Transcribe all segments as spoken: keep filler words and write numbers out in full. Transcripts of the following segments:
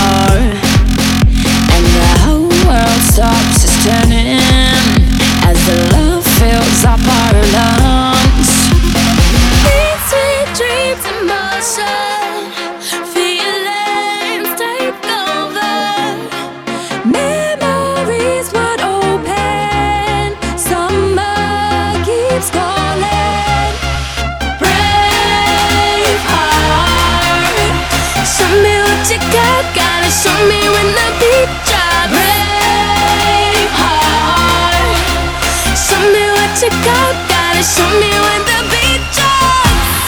heart, and the whole world stops its turning as the love fills up our lungs. These sweet dreams in motion, feelings take over. Memories would open, summer keeps calling. Brave heart, show me what you got, gotta show me when the beat drops. Brave heart, show me what you got, gotta show me when the beat drops.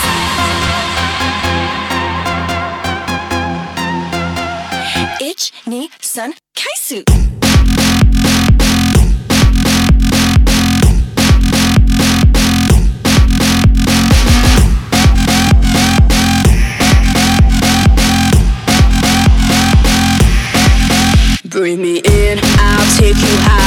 Ich ni san kaisu. Bring me in, I'll take you high.